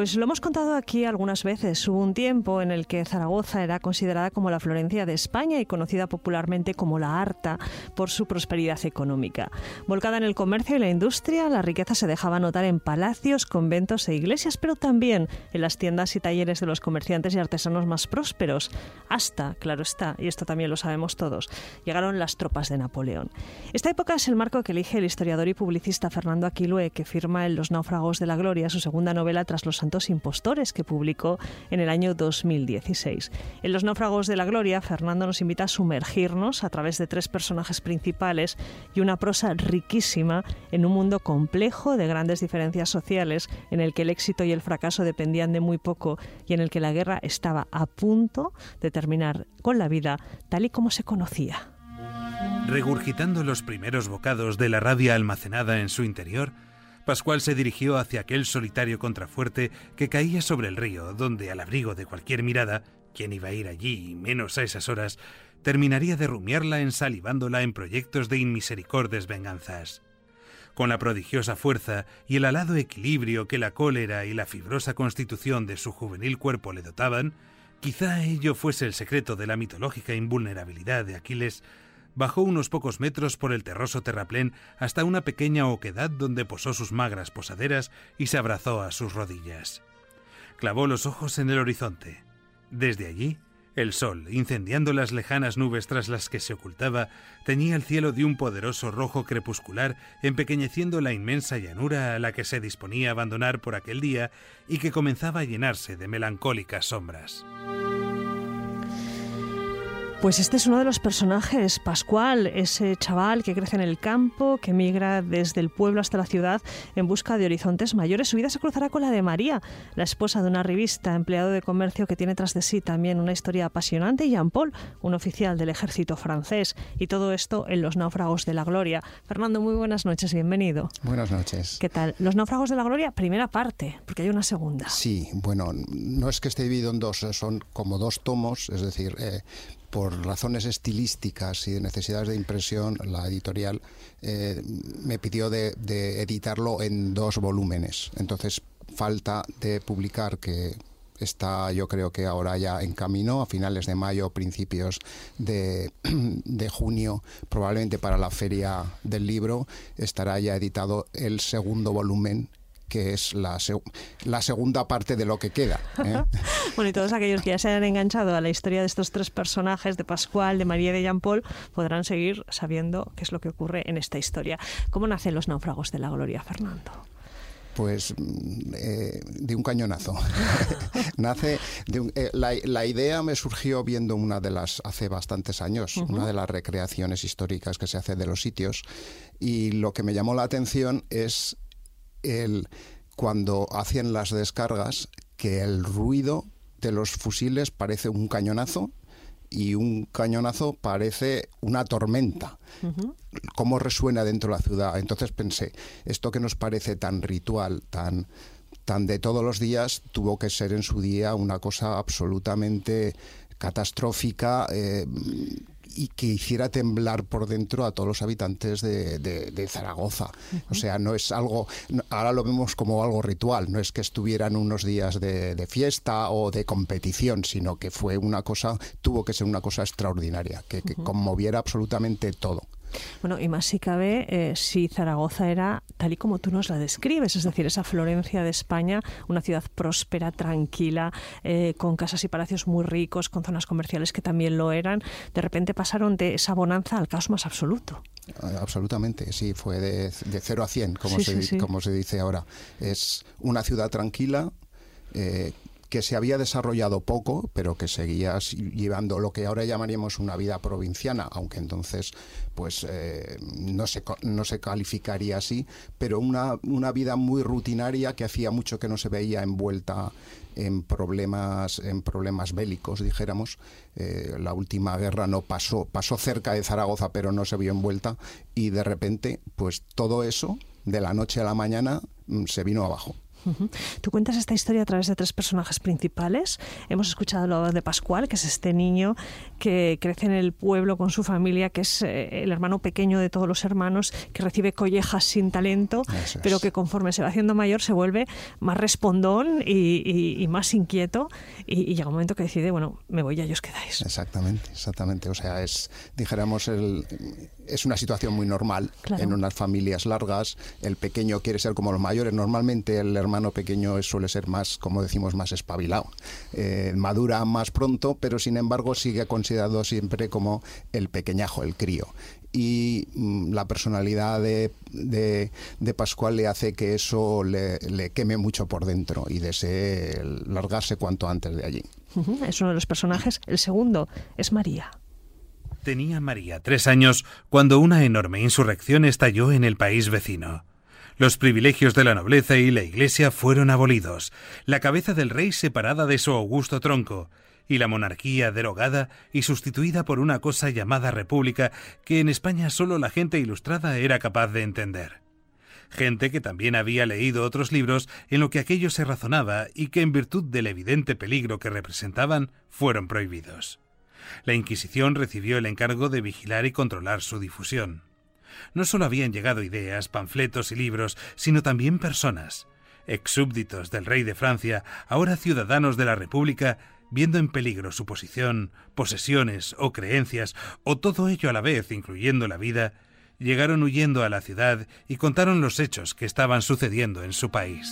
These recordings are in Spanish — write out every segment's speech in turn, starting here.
Pues lo hemos contado aquí algunas veces. Hubo un tiempo en el que Zaragoza era considerada como la Florencia de España y conocida popularmente como la Arta por su prosperidad económica. Volcada en el comercio y la industria, la riqueza se dejaba notar en palacios, conventos e iglesias, pero también en las tiendas y talleres de los comerciantes y artesanos más prósperos. Hasta, claro está, y esto también lo sabemos todos, llegaron las tropas de Napoleón. Esta época es el marco que elige el historiador y publicista Fernando Aquilue, que firma en Los náufragos de la gloria, su segunda novela tras Los santos impostores, que publicó en el año 2016. En Los náufragos de la gloria, Fernando nos invita a sumergirnos a través de 3 personajes principales y una prosa riquísima en un mundo complejo de grandes diferencias sociales, en el que el éxito y el fracaso dependían de muy poco y en el que la guerra estaba a punto de terminar con la vida tal y como se conocía. Regurgitando los primeros bocados de la rabia almacenada en su interior, Pascual se dirigió hacia aquel solitario contrafuerte que caía sobre el río, donde, al abrigo de cualquier mirada, ¿quién iba a ir allí, y menos a esas horas?, terminaría de rumiarla ensalivándola en proyectos de inmisericordes venganzas. Con la prodigiosa fuerza y el alado equilibrio que la cólera y la fibrosa constitución de su juvenil cuerpo le dotaban, quizá ello fuese el secreto de la mitológica invulnerabilidad de Aquiles. Bajó unos pocos metros por el terroso terraplén hasta una pequeña oquedad donde posó sus magras posaderas y se abrazó a sus rodillas. Clavó los ojos en el horizonte. Desde allí, el sol, incendiando las lejanas nubes tras las que se ocultaba, teñía el cielo de un poderoso rojo crepuscular, empequeñeciendo la inmensa llanura a la que se disponía a abandonar por aquel día y que comenzaba a llenarse de melancólicas sombras. Pues este es uno de los personajes, Pascual, ese chaval que crece en el campo, que migra desde el pueblo hasta la ciudad en busca de horizontes mayores. Su vida se cruzará con la de María, la esposa de un arribista, empleado de comercio que tiene tras de sí también una historia apasionante, y Jean-Paul, un oficial del ejército francés. Y todo esto en Los náufragos de la gloria. Fernando, muy buenas noches, bienvenido. Buenas noches. ¿Qué tal? Los náufragos de la gloria, primera parte, porque hay una segunda. Sí, bueno, no es que esté dividido en 2, son como 2 tomos, es decir, por razones estilísticas y de necesidades de impresión, la editorial me pidió de editarlo en 2 volúmenes. Entonces, falta de publicar, que está, yo creo que ahora ya en camino, a finales de mayo, principios de junio, probablemente para la feria del libro, estará ya editado el segundo volumen, que es la segunda parte de lo que queda. Bueno, y todos aquellos que ya se hayan enganchado a la historia de estos 3 personajes, de Pascual, de María y de Jean-Paul, podrán seguir sabiendo qué es lo que ocurre en esta historia. ¿Cómo nacen Los náufragos de la gloria, Fernando? Pues de un cañonazo. Nace la idea me surgió viendo hace bastantes años, una de las recreaciones históricas que se hace de los sitios, y lo que me llamó la atención es cuando hacían las descargas, que el ruido de los fusiles parece un cañonazo y un cañonazo parece una tormenta. Cómo resuena dentro de la ciudad. Entonces pensé, esto que nos parece tan ritual, tan de todos los días, tuvo que ser en su día una cosa absolutamente catastrófica, y que hiciera temblar por dentro a todos los habitantes de Zaragoza. O sea, no es algo, ahora lo vemos como algo ritual, no es que estuvieran unos días de fiesta o de competición, sino que tuvo que ser una cosa extraordinaria, que conmoviera absolutamente todo. Bueno, y más si cabe, si Zaragoza era tal y como tú nos la describes, es decir, esa Florencia de España, una ciudad próspera, tranquila, con casas y palacios muy ricos, con zonas comerciales que también lo eran, de repente pasaron de esa bonanza al caos más absoluto. Absolutamente, sí, fue de 0 a 100, como se dice ahora. Es una ciudad tranquila, que se había desarrollado poco, pero que seguía llevando lo que ahora llamaríamos una vida provinciana, aunque entonces pues no se calificaría así, pero una vida muy rutinaria que hacía mucho que no se veía envuelta en problemas bélicos, dijéramos. La última guerra no pasó cerca de Zaragoza, pero no se vio envuelta, y de repente pues todo eso de la noche a la mañana se vino abajo. Tú cuentas esta historia a través de 3 personajes principales. Hemos escuchado la voz de Pascual, que es este niño que crece en el pueblo con su familia, que es el hermano pequeño de todos los hermanos, que recibe collejas sin talento, pero que conforme se va haciendo mayor se vuelve más respondón y más inquieto, y llega un momento que decide, bueno, me voy, ya os quedáis. Exactamente. O sea, es una situación muy normal, claro, en unas familias largas. El pequeño quiere ser como los mayores. Normalmente el hermano pequeño suele ser más, como decimos, más espabilado. Madura más pronto, pero sin embargo sigue considerado siempre como el pequeñajo, el crío. Y la personalidad de Pascual le hace que eso le queme mucho por dentro y desee largarse cuanto antes de allí. Es uno de los personajes. El segundo es María. Tenía María 3 años cuando una enorme insurrección estalló en el país vecino. Los privilegios de la nobleza y la Iglesia fueron abolidos, la cabeza del rey separada de su augusto tronco, y la monarquía derogada y sustituida por una cosa llamada república que en España solo la gente ilustrada era capaz de entender. Gente que también había leído otros libros en lo que aquello se razonaba y que en virtud del evidente peligro que representaban fueron prohibidos. La Inquisición recibió el encargo de vigilar y controlar su difusión. No solo habían llegado ideas, panfletos y libros, sino también personas, exsúbditos del rey de Francia, ahora ciudadanos de la República, viendo en peligro su posición, posesiones o creencias, o todo ello a la vez, incluyendo la vida, llegaron huyendo a la ciudad y contaron los hechos que estaban sucediendo en su país.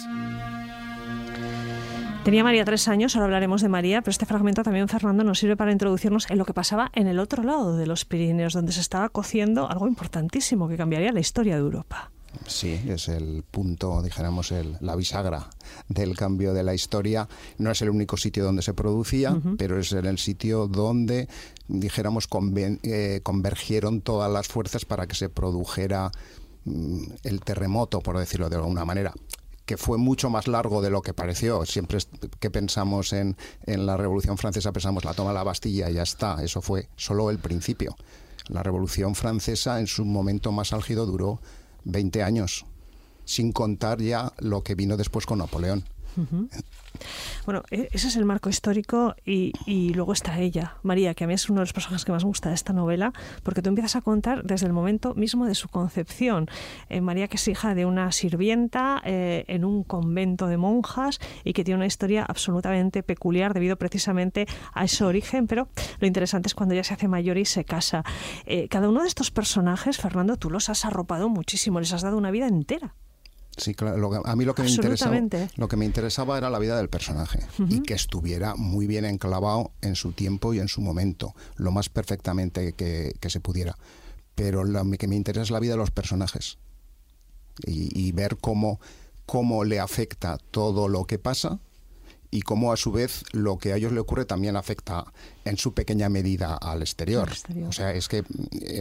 Tenía María 3 años, ahora hablaremos de María, pero este fragmento también, Fernando, nos sirve para introducirnos en lo que pasaba en el otro lado de los Pirineos, donde se estaba cociendo algo importantísimo que cambiaría la historia de Europa. Sí, es el punto, dijéramos, la bisagra del cambio de la historia. No es el único sitio donde se producía, pero es el sitio donde, dijéramos, convergieron todas las fuerzas para que se produjera el terremoto, por decirlo de alguna manera, que fue mucho más largo de lo que pareció. Siempre que pensamos en la Revolución Francesa pensamos la toma de la Bastilla y ya está. Eso fue solo el principio. La Revolución Francesa en su momento más álgido duró 20 años, sin contar ya lo que vino después con Napoleón. Bueno, ese es el marco histórico y luego está ella, María, que a mí es uno de los personajes que más me gusta de esta novela, porque tú empiezas a contar desde el momento mismo de su concepción. María, que es hija de una sirvienta en un convento de monjas y que tiene una historia absolutamente peculiar debido precisamente a ese origen, pero lo interesante es cuando ella se hace mayor y se casa. Cada uno de estos personajes, Fernando, tú los has arropado muchísimo, les has dado una vida entera. Sí, claro. A mí lo que me interesaba era la vida del personaje y que estuviera muy bien enclavado en su tiempo y en su momento, lo más perfectamente que se pudiera. Pero lo que me interesa es la vida de los personajes y ver cómo le afecta todo lo que pasa y cómo a su vez lo que a ellos le ocurre también afecta en su pequeña medida al exterior. O sea, es que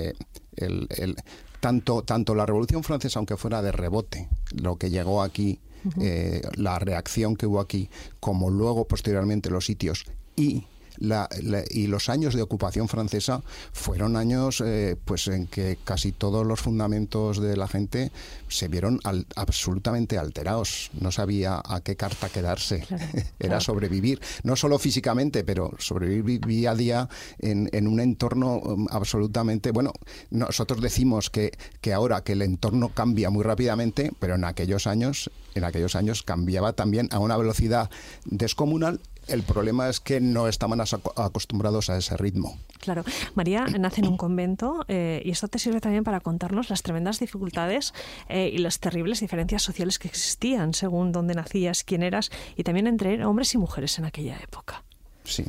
tanto la Revolución Francesa, aunque fuera de rebote, lo que llegó aquí, la reacción que hubo aquí, como luego posteriormente los sitios y los años de ocupación francesa fueron años pues en que casi todos los fundamentos de la gente se vieron absolutamente alterados. No sabía a qué carta quedarse. Era sobrevivir, no solo físicamente, pero sobrevivir día a día en un entorno absolutamente... Bueno, nosotros decimos que ahora que el entorno cambia muy rápidamente, pero en aquellos años cambiaba también a una velocidad descomunal. El problema es que no estaban acostumbrados a ese ritmo. Claro. María nace en un convento y esto te sirve también para contarnos las tremendas dificultades y las terribles diferencias sociales que existían según dónde nacías, quién eras y también entre hombres y mujeres en aquella época. Sí.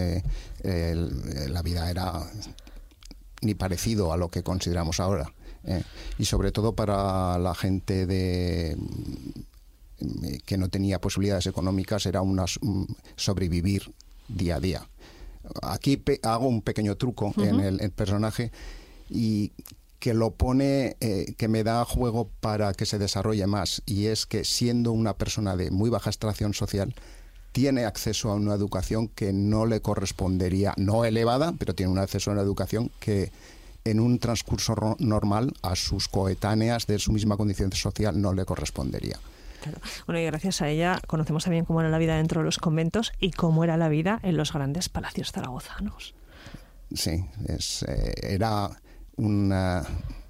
La vida era ni parecido a lo que consideramos ahora. Y sobre todo para la gente que no tenía posibilidades económicas, era sobrevivir día a día. Aquí hago un pequeño truco en el personaje y que lo pone, que me da juego para que se desarrolle más, y es que siendo una persona de muy baja extracción social, tiene acceso a una educación que no le correspondería, no elevada, pero tiene un acceso a una educación que en un transcurso normal a sus coetáneas de su misma condición social no le correspondería. Claro. Bueno, y gracias a ella conocemos también cómo era la vida dentro de los conventos y cómo era la vida en los grandes palacios zaragozanos. Sí, era una...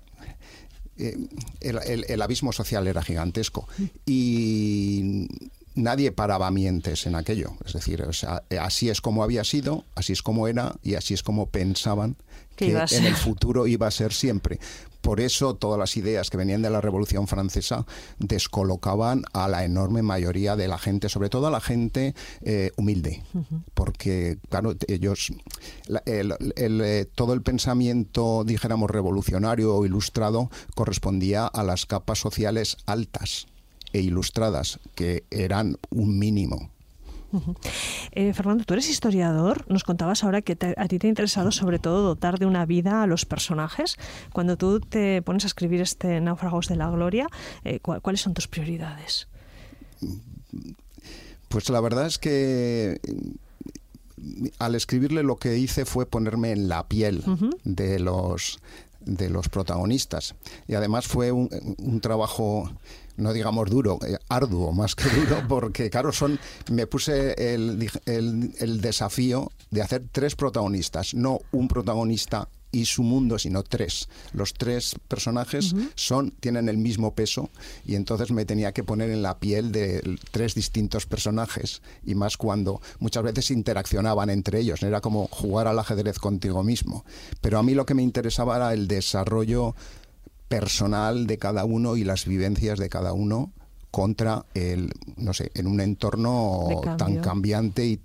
el abismo social era gigantesco y nadie paraba mientes en aquello. Es decir, o sea, así es como había sido, así es como era y así es como pensaban que en el futuro iba a ser siempre. Por eso todas las ideas que venían de la Revolución Francesa descolocaban a la enorme mayoría de la gente, sobre todo a la gente humilde, porque claro, ellos todo el pensamiento, dijéramos, revolucionario o ilustrado correspondía a las capas sociales altas e ilustradas, que eran un mínimo. Fernando, tú eres historiador. Nos contabas ahora que a ti te ha interesado sobre todo dotar de una vida a los personajes. Cuando tú te pones a escribir este Náufragos de la Gloria, ¿cuáles son tus prioridades? Pues la verdad es que al escribirle lo que hice fue ponerme en la piel de los protagonistas. Y además fue un trabajo, no digamos duro, arduo más que duro, porque claro, me puse el desafío de hacer 3 protagonistas, no un protagonista y su mundo, sino 3. Los 3 personajes tienen el mismo peso y entonces me tenía que poner en la piel de 3 distintos personajes, y más cuando muchas veces interaccionaban entre ellos. Era como jugar al ajedrez contigo mismo. Pero a mí lo que me interesaba era el desarrollo personal de cada uno y las vivencias de cada uno contra en un entorno tan cambiante y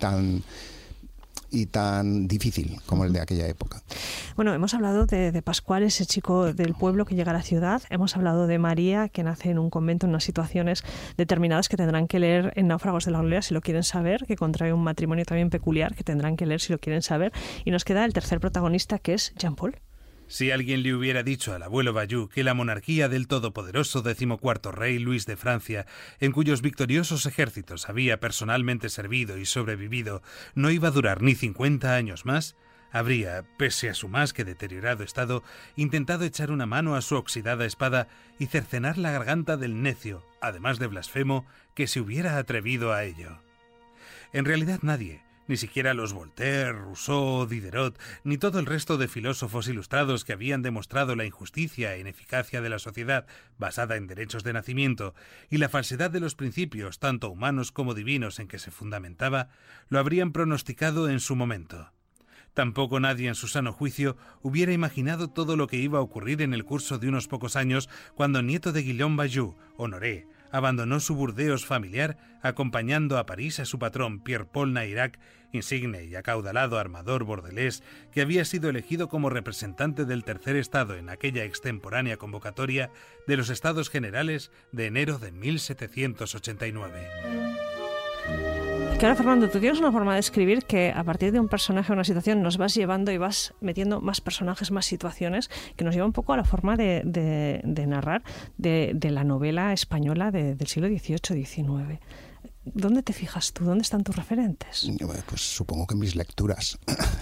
tan difícil como el de aquella época. Bueno, hemos hablado de Pascual, ese chico del pueblo que llega a la ciudad. Hemos hablado de María, que nace en un convento en unas situaciones determinadas que tendrán que leer en Náufragos de la Gloria si lo quieren saber, que contrae un matrimonio también peculiar que tendrán que leer si lo quieren saber. Y nos queda el tercer protagonista, que es Jean-Paul. Si alguien le hubiera dicho al abuelo Bayou que la monarquía del todopoderoso 14º rey Luis de Francia, en cuyos victoriosos ejércitos había personalmente servido y sobrevivido, no iba a durar ni 50 años más, habría, pese a su más que deteriorado estado, intentado echar una mano a su oxidada espada y cercenar la garganta del necio, además de blasfemo, que se hubiera atrevido a ello. En realidad nadie, ni siquiera los Voltaire, Rousseau, Diderot, ni todo el resto de filósofos ilustrados que habían demostrado la injusticia e ineficacia de la sociedad basada en derechos de nacimiento y la falsedad de los principios, tanto humanos como divinos, en que se fundamentaba, lo habrían pronosticado en su momento. Tampoco nadie en su sano juicio hubiera imaginado todo lo que iba a ocurrir en el curso de unos pocos años cuando el nieto de Guillaume Bayou, Honoré, abandonó su Burdeos familiar acompañando a París a su patrón Pierre-Paul Nairac, insigne y acaudalado armador bordelés que había sido elegido como representante del Tercer Estado en aquella extemporánea convocatoria de los Estados Generales de enero de 1789. Claro, Fernando, tú tienes una forma de escribir que a partir de un personaje o una situación nos vas llevando y vas metiendo más personajes, más situaciones, que nos lleva un poco a la forma de narrar de la novela española del siglo XVIII-XIX. ¿Dónde te fijas tú? ¿Dónde están tus referentes? Pues supongo que en mis lecturas.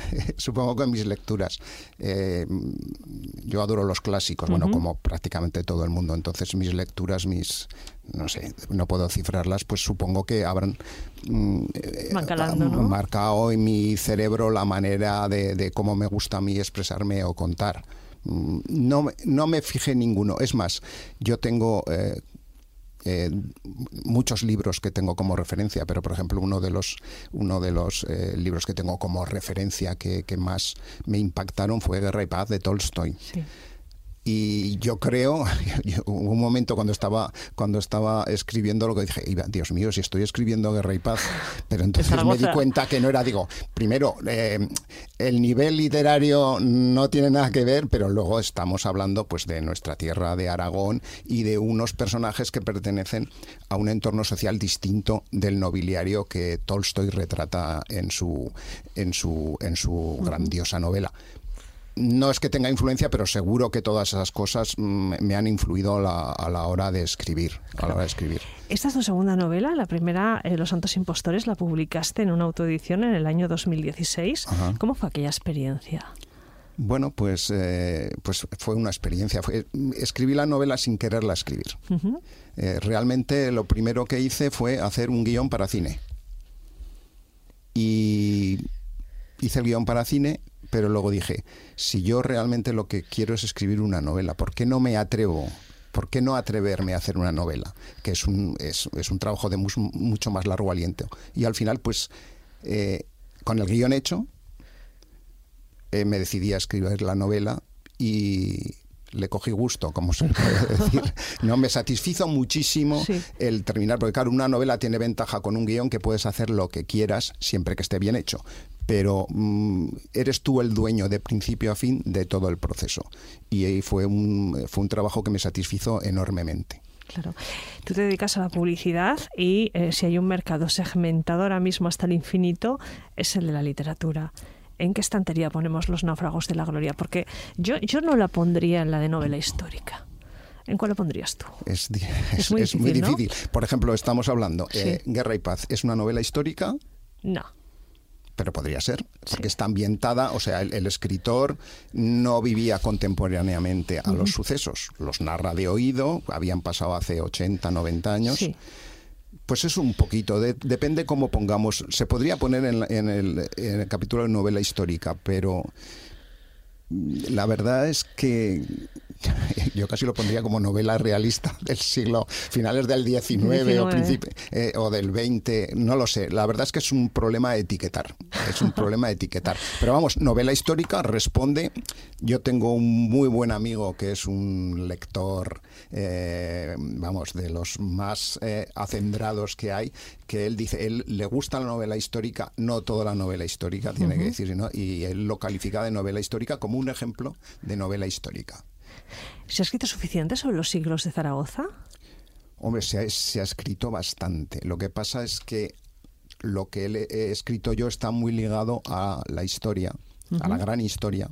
Yo adoro los clásicos, bueno, como prácticamente todo el mundo. Entonces mis lecturas, no sé, no puedo cifrarlas, pues supongo que habrán marcado en mi cerebro la manera de cómo me gusta a mí expresarme o contar. No me fijé en ninguno. Es más, yo tengo muchos libros que tengo como referencia, pero por ejemplo uno de los libros que tengo como referencia que más me impactaron fue Guerra y Paz de Tolstoy. Sí. Y yo creo, hubo un momento cuando estaba escribiendo lo que dije, Dios mío, si estoy escribiendo Guerra y Paz, pero entonces me di cuenta que no era, primero, el nivel literario no tiene nada que ver, pero luego estamos hablando pues de nuestra tierra, de Aragón, y de unos personajes que pertenecen a un entorno social distinto del nobiliario que Tolstoy retrata en su grandiosa novela. No es que tenga influencia, pero seguro que todas esas cosas me han influido a la hora de escribir. Esta es tu segunda novela. La primera, Los Santos Impostores, la publicaste en una autoedición en el año 2016. Ajá. ¿Cómo fue aquella experiencia? Bueno, pues fue una experiencia. Escribí la novela sin quererla escribir. Realmente lo primero que hice fue hacer un guión para cine. Y hice el guión para cine, pero luego dije, si yo realmente lo que quiero es escribir una novela, ¿por qué no me atrevo? ¿Por qué no atreverme a hacer una novela? Que es un trabajo de mucho más largo aliento. Y al final, pues, con el guión hecho, me decidí a escribir la novela y le cogí gusto, como se puede decir. No, me satisfizo muchísimo el terminar, porque claro, una novela tiene ventaja con un guión que puedes hacer lo que quieras siempre que esté bien hecho. Pero eres tú el dueño de principio a fin de todo el proceso. Y ahí fue un trabajo que me satisfizo enormemente. Claro. Tú te dedicas a la publicidad y si hay un mercado segmentado ahora mismo hasta el infinito, es el de la literatura. ¿En qué estantería ponemos Los náufragos de la gloria? Porque yo no la pondría en la de novela histórica. ¿En cuál la pondrías tú? Es muy difícil. ¿No? Por ejemplo, estamos hablando, Guerra y Paz, ¿es una novela histórica? No. Pero podría ser, porque está ambientada, o sea, el escritor no vivía contemporáneamente a los sucesos, los narra de oído, habían pasado hace 80, 90 años. Sí. Pues es un poquito, depende cómo pongamos. Se podría poner en el capítulo de novela histórica, pero la verdad es que yo casi lo pondría como novela realista del siglo, finales del XIX o del XX, no lo sé. La verdad es que es un problema de etiquetar. Pero vamos, novela histórica responde. Yo tengo un muy buen amigo que es un lector, de los más acendrados que hay, que él dice, él le gusta la novela histórica, no toda la novela histórica, tiene que decir, ¿no? Y él lo califica de novela histórica como un ejemplo de novela histórica. ¿Se ha escrito suficiente sobre los siglos de Zaragoza? Hombre, se ha escrito bastante. Lo que pasa es que lo que he escrito yo está muy ligado a la historia, a la gran historia.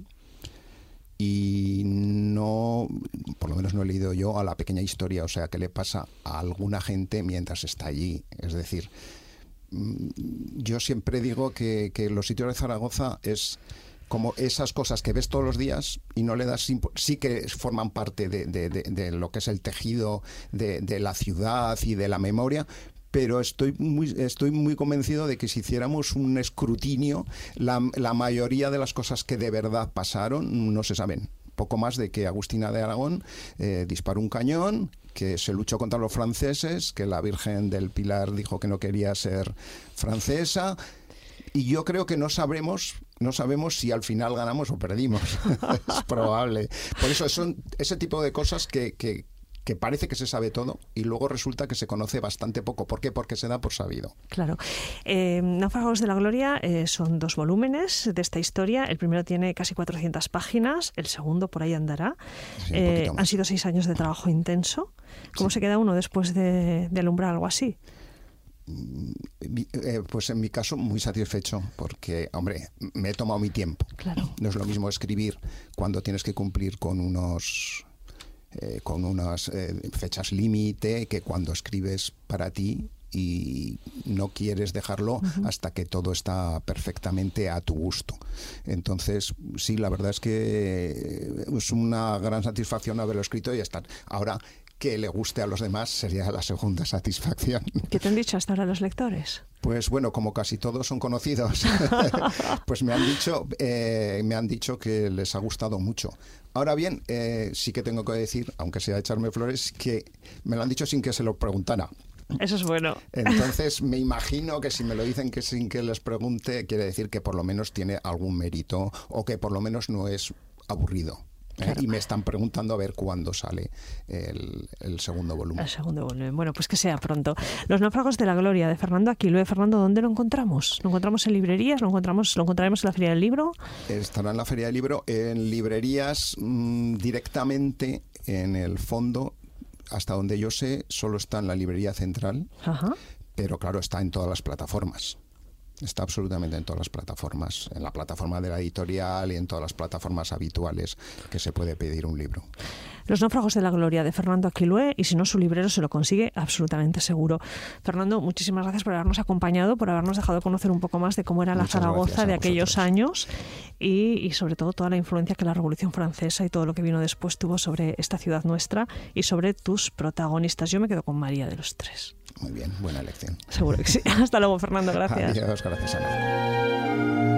Y no, por lo menos no he leído yo a la pequeña historia, o sea, qué le pasa a alguna gente mientras está allí. Es decir, yo siempre digo que los sitios de Zaragoza es como esas cosas que ves todos los días y no le das... Sí que forman parte de lo que es el tejido de la ciudad y de la memoria, pero estoy muy convencido de que si hiciéramos un escrutinio, la mayoría de las cosas que de verdad pasaron no se saben. Poco más de que Agustina de Aragón disparó un cañón, que se luchó contra los franceses, que la Virgen del Pilar dijo que no quería ser francesa, y yo creo que no sabemos si al final ganamos o perdimos. Es probable. Por eso son ese tipo de cosas que parece que se sabe todo y luego resulta que se conoce bastante poco. ¿Por qué? Porque se da por sabido. Claro. Náufragos de la Gloria son 2 volúmenes de esta historia. El primero tiene casi 400 páginas, el segundo por ahí andará. Sí, han sido 6 años de trabajo intenso. ¿Cómo se queda uno después de alumbrar algo así? Pues en mi caso muy satisfecho porque, hombre, me he tomado mi tiempo. Claro. No es lo mismo escribir cuando tienes que cumplir con unas fechas límite que cuando escribes para ti y no quieres dejarlo hasta que todo está perfectamente a tu gusto. Entonces, sí, la verdad es que es una gran satisfacción haberlo escrito y estar. Ahora, que le guste a los demás sería la segunda satisfacción. ¿Qué te han dicho hasta ahora los lectores? Pues bueno, como casi todos son conocidos, pues me han dicho que les ha gustado mucho. Ahora bien, sí que tengo que decir, aunque sea echarme flores, que me lo han dicho sin que se lo preguntara. Eso es bueno. Entonces me imagino que si me lo dicen que sin que les pregunte, quiere decir que por lo menos tiene algún mérito o que por lo menos no es aburrido. Claro. Y me están preguntando a ver cuándo sale el segundo volumen. El segundo volumen. Bueno, pues que sea pronto. Los náufragos de la gloria, de Fernando Aquilue. Fernando, ¿dónde lo encontramos? ¿Lo encontramos en librerías? ¿Lo encontraremos en la Feria del Libro? Estará en la Feria del Libro, en librerías directamente en el fondo. Hasta donde yo sé, solo está en la librería central. Ajá. Pero claro, está en todas las plataformas. Está absolutamente en todas las plataformas, en la plataforma de la editorial y en todas las plataformas habituales que se puede pedir un libro. Los náufragos de la gloria, de Fernando Aquilue, y si no, su librero se lo consigue absolutamente seguro. Fernando, muchísimas gracias por habernos acompañado, por habernos dejado conocer un poco más de cómo era la Zaragoza de aquellos años y sobre todo toda la influencia que la Revolución Francesa y todo lo que vino después tuvo sobre esta ciudad nuestra y sobre tus protagonistas. Yo me quedo con María de los Tres. Muy bien, buena elección. Seguro que sí. Hasta luego, Fernando, gracias. Adiós, gracias, Ana.